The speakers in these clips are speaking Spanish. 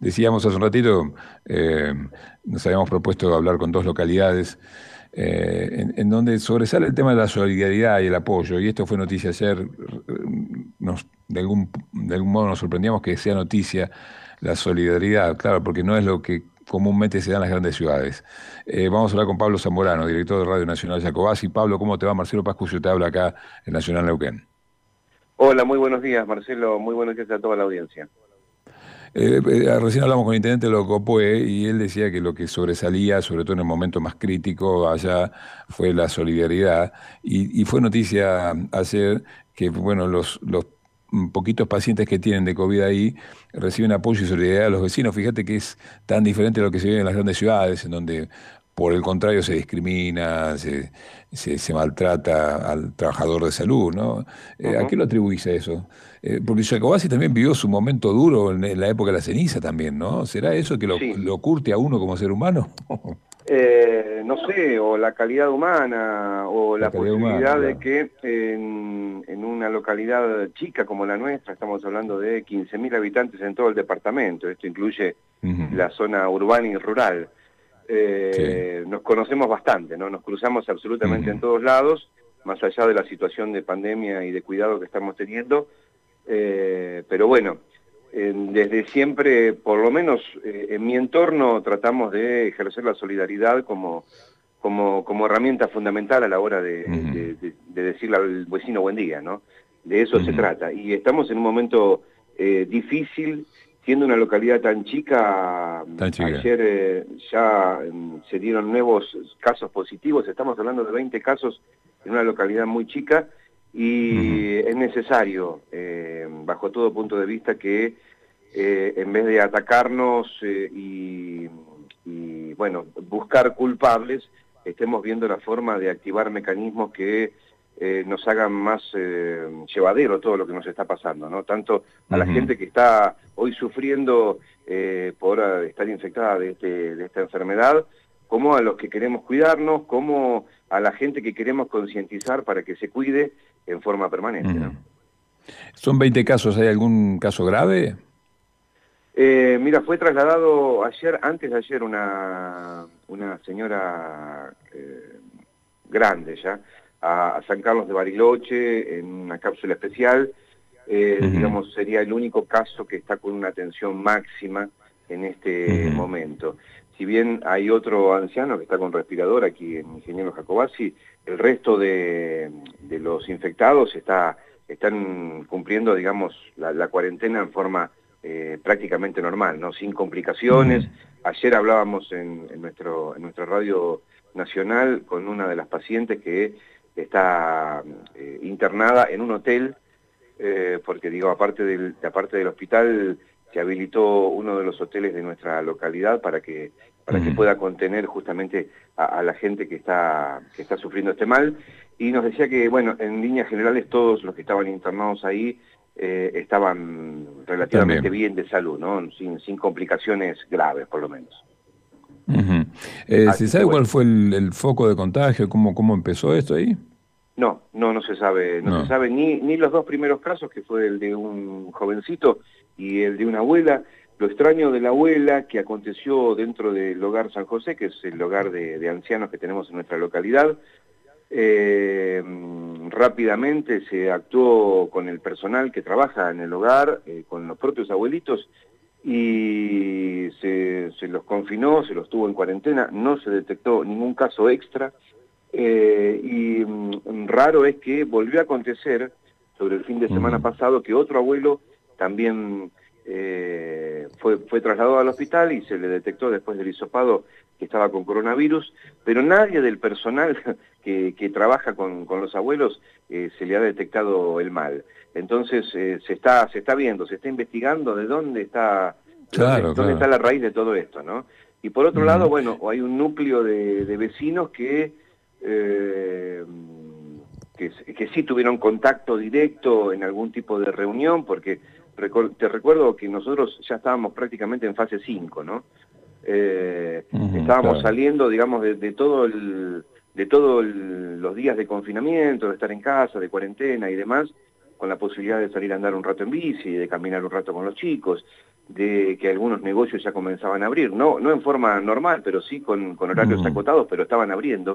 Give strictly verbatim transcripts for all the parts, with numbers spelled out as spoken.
Decíamos hace un ratito, eh, nos habíamos propuesto hablar con dos localidades eh, en, en donde sobresale el tema de la solidaridad y el apoyo, y esto fue noticia ayer. Nos, de algún, de algún modo nos sorprendíamos que sea noticia la solidaridad, claro, porque no es lo que comúnmente se da en las grandes ciudades. Eh, vamos a hablar con Pablo Zamorano, director de Radio Nacional Jacobasi. Pablo, ¿cómo te va? Marcelo Pascucio te habla acá en Nacional Neuquén. Hola, muy buenos días, Marcelo. Muy buenos días a toda la audiencia. Eh, eh, recién hablamos con el intendente de Locopue y él decía que lo que sobresalía, sobre todo en el momento más crítico allá, fue la solidaridad. Y, y fue noticia ayer que, bueno, los, los mm, poquitos pacientes que tienen de COVID ahí reciben apoyo y solidaridad de los vecinos. Fíjate que es tan diferente a lo que se vive en las grandes ciudades, en donde por el contrario se discrimina, se, se, se maltrata al trabajador de salud, ¿no? Eh, ¿a Ujú. qué lo atribuís a eso? Eh, porque Jacobasi también vivió su momento duro en, en la época de la ceniza también, ¿no? ¿Será eso que lo, Sí, lo curte a uno como ser humano? eh, no sé, o la calidad humana, o La la calidad humana, posibilidad de claro. que en, en una localidad chica como la nuestra, estamos hablando de quince mil habitantes en todo el departamento, esto incluye Ujú. la zona urbana y rural, Sí. eh, nos conocemos bastante, ¿no? Nos cruzamos absolutamente en Ujú. todos lados, más allá de la situación de pandemia y de cuidado que estamos teniendo. Eh, pero bueno, eh, desde siempre, por lo menos eh, en mi entorno, tratamos de ejercer la solidaridad como, como, como herramienta fundamental a la hora de, Ujú. de, de- de decirle al vecino buen día, ¿no? De eso se Ujú. trata. Y estamos en un momento eh, difícil, siendo una localidad tan chica. mm, Tan chica. Ayer eh, ya mm, se dieron nuevos casos positivos, estamos hablando de veinte casos en una localidad muy chica, Ujú. y es necesario, eh, bajo todo punto de vista, que eh, en vez de atacarnos eh, y, y, bueno, buscar culpables, estemos viendo la forma de activar mecanismos que eh, nos hagan más eh, llevadero todo lo que nos está pasando, ¿no? Tanto a la Ujú. gente que está hoy sufriendo eh, por eh, estar infectada de, este, de esta enfermedad, como a los que queremos cuidarnos, como a la gente que queremos concientizar para que se cuide en forma permanente, Ujú. ¿no? Son veinte casos, ¿hay algún caso grave? Eh, mira, fue trasladado ayer, antes de ayer, una, una señora eh, grande ya, a, a San Carlos de Bariloche en una cápsula especial. Eh, Ujú. digamos, sería el único caso que está con una atención máxima en este Ujú. momento. Si bien hay otro anciano que está con respirador aquí en Ingeniero Jacobasi, el resto de, de los infectados está, están cumpliendo, digamos, la, la cuarentena en forma eh, prácticamente normal, ¿no? Sin Ujú. complicaciones. Ayer hablábamos en, en, nuestro, en nuestra radio nacional con una de las pacientes que está eh, internada en un hotel, eh, porque digo, aparte del, aparte del hospital, se habilitó uno de los hoteles de nuestra localidad para que, para que Ujú. pueda contener justamente a, a la gente que está, que está sufriendo este mal. Y nos decía que, bueno, en líneas generales todos los que estaban internados ahí eh, estaban relativamente También. bien de salud, ¿no? Sin, sin complicaciones graves, por lo menos. Ujú. Eh, ¿se Así que sabe bueno. cuál fue el, el foco de contagio? ¿Cómo, cómo empezó esto ahí? No, no, no se sabe, no se No. sabe ni, ni los dos primeros casos, que fue el de un jovencito y el de una abuela. Lo extraño de la abuela, que aconteció dentro del hogar San José, que es el hogar de, de ancianos que tenemos en nuestra localidad. Eh, rápidamente se actuó con el personal que trabaja en el hogar, eh, con los propios abuelitos, y se, se los confinó, se los tuvo en cuarentena, no se detectó ningún caso extra. Eh, y mm, raro es que volvió a acontecer sobre el fin de semana Ujú. pasado que otro abuelo también eh, fue, fue trasladado al hospital y se le detectó después del hisopado que estaba con coronavirus, pero nadie del personal que, que trabaja con, con los abuelos eh, se le ha detectado el mal. Entonces eh, se está, se está viendo, se está investigando de dónde está, de dónde, Claro, dónde está claro. la raíz de todo esto, ¿no? Y por otro lado, Ujú. bueno, hay un núcleo de, de vecinos que eh, que, que sí tuvieron contacto directo en algún tipo de reunión, porque te recuerdo que nosotros ya estábamos prácticamente en fase cinco, ¿no? Eh, Ujú. estábamos Claro. saliendo, digamos, de, de todo el, de todos los días de confinamiento, de estar en casa, de cuarentena y demás, con la posibilidad de salir a andar un rato en bici, de caminar un rato con los chicos. de que algunos negocios ya comenzaban a abrir, no, no en forma normal, pero sí con, con horarios Mm. acotados, pero estaban abriendo.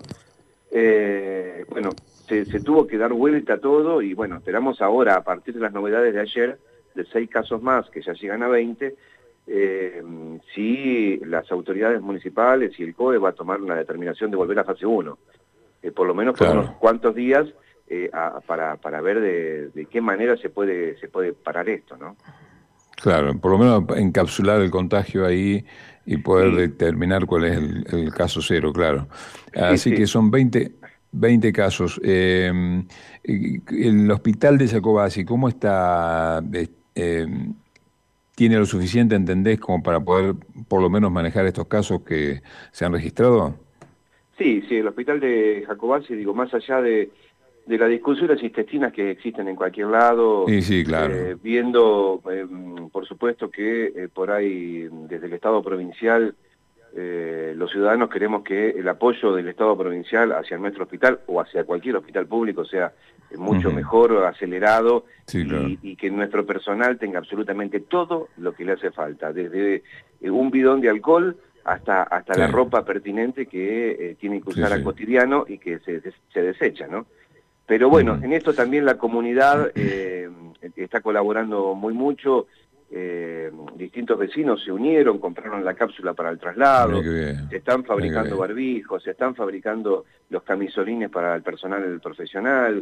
Eh, bueno, se, se tuvo que dar vuelta todo y bueno, esperamos ahora, a partir de las novedades de ayer, de seis casos más, que ya llegan a veinte, eh, si las autoridades municipales y el C O E va a tomar una determinación de volver a fase uno, eh, por lo menos por Claro. unos cuantos días, eh, a, para, para ver de, de qué manera se puede, se puede parar esto, ¿no? Claro, por lo menos encapsular el contagio ahí y poder Sí, determinar cuál es el, el caso cero, claro. sí, Así que sí. son veinte, veinte casos. Eh, el hospital de Jacobasi, ¿cómo está? Eh, eh, ¿tiene lo suficiente, entendés, como para poder por lo menos manejar estos casos que se han registrado? Sí, sí, el hospital de Jacobasi, digo, más allá de, de las discusiones intestinas que existen en cualquier lado, Sí, sí, claro. eh, viendo, eh, por supuesto que eh, por ahí desde el Estado provincial, eh, los ciudadanos queremos que el apoyo del Estado provincial hacia nuestro hospital o hacia cualquier hospital público sea eh, mucho Ujú. mejor, acelerado, Sí, claro. y, y que nuestro personal tenga absolutamente todo lo que le hace falta, desde eh, un bidón de alcohol hasta, hasta Sí, la ropa pertinente que eh, tiene que sí, usar a sí. cotidiano y que se, se desecha, ¿no? Pero bueno, Ujú. en esto también la comunidad eh, está colaborando muy mucho, eh, distintos vecinos se unieron, compraron la cápsula para el Mira traslado, qué bien, se están mira qué fabricando bien. barbijos, se están fabricando los camisolines para el personal profesional.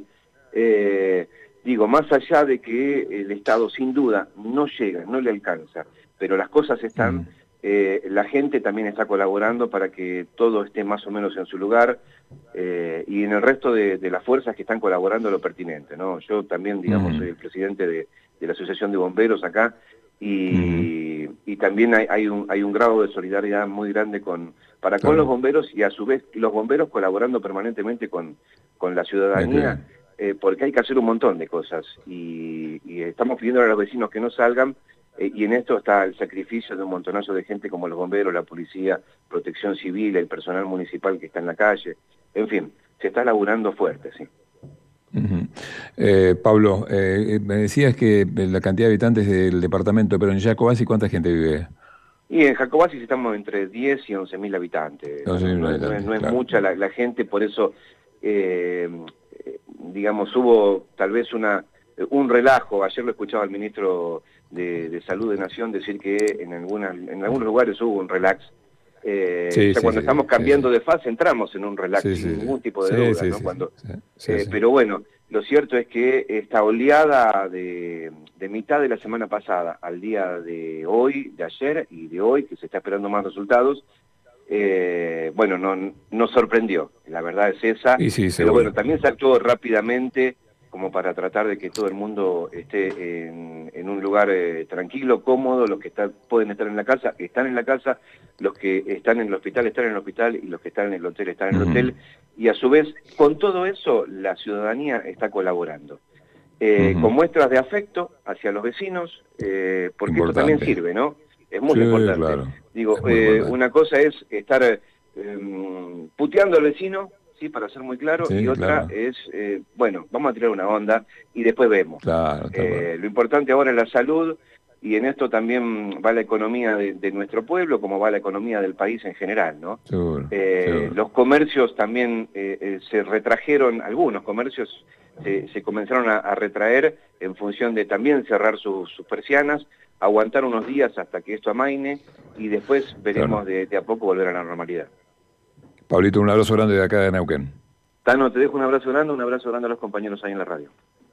Eh, digo, más allá de que el Estado sin duda no llega, no le alcanza, pero las cosas están, Mm. eh, la gente también está colaborando para que todo esté más o menos en su lugar, eh, y en el resto de, de las fuerzas que están colaborando lo pertinente, ¿no? Yo también, digamos, Ujú. soy el presidente de, de la Asociación de Bomberos acá, Ujú. y, y también hay, hay, un, hay un grado de solidaridad muy grande con, para con los Claro, bomberos, y a su vez los bomberos colaborando permanentemente con, con la mira qué ciudadanía, bien. eh, porque hay que hacer un montón de cosas, y, y estamos pidiendo a los vecinos que no salgan, eh, y en esto está el sacrificio de un montonazo de gente como los bomberos, la policía, protección civil, el personal municipal que está en la calle, en fin, se está laburando fuerte, sí. Ujú. Eh, Pablo, eh, me decías que la cantidad de habitantes del departamento, pero en Jacobasi, ¿cuánta gente vive? Y en Jacobasi estamos entre diez y once mil habitantes, once no, mil no, es, no es- habitantes, no es claro. mucha la, la gente, por eso, eh, eh, digamos, hubo tal vez una un relajo. Ayer lo escuchaba al ministro de, de Salud de Nación decir que en, algunas, en algunos lugares hubo un relax. Eh, Sí, ya sí, cuando sí, estamos sí, sí. cambiando de fase entramos en un relax Sí, sin sí, sí. ningún tipo de Sí, duda, sí, ¿no? sí, sí, Cuando, sí, sí, eh, sí. pero bueno, lo cierto es que esta oleada de, de mitad de la semana pasada al día de hoy, de ayer y de hoy, que se está esperando más resultados, eh, bueno, no, nos sorprendió, la verdad es esa, Y sí, pero bueno, seguro. también se actuó rápidamente como para tratar de que todo el mundo esté en, en un lugar eh, tranquilo, cómodo. Los que está, pueden estar en la casa, están en la casa, los que están en el hospital están en el hospital, y los que están en el hotel están en el Ujú, hotel, y a su vez, con todo eso, la ciudadanía está colaborando. Eh, con ujú. muestras de afecto hacia los vecinos, eh, porque esto también Importante. sirve, ¿no? Es muy Sí, importante. claro. Digo, Es muy eh, importante. una cosa es estar eh, puteando al vecino, sí, para ser muy claro, y Sí, otra claro. es, eh, bueno, vamos a tirar una onda y después vemos. Claro, tal cual. Eh, lo importante ahora es la salud, y en esto también va la economía de, de nuestro pueblo, como va la economía del país en general, ¿no? Seguro, Eh, seguro. los comercios también eh, eh, se retrajeron, algunos comercios se, se comenzaron a, a retraer en función de también cerrar sus, sus persianas, aguantar unos días hasta que esto amaine, y después Claro. veremos de, de a poco volver a la normalidad. Pablito, un abrazo grande de acá de Neuquén. Tano, te dejo un abrazo grande, un abrazo grande a los compañeros ahí en la radio.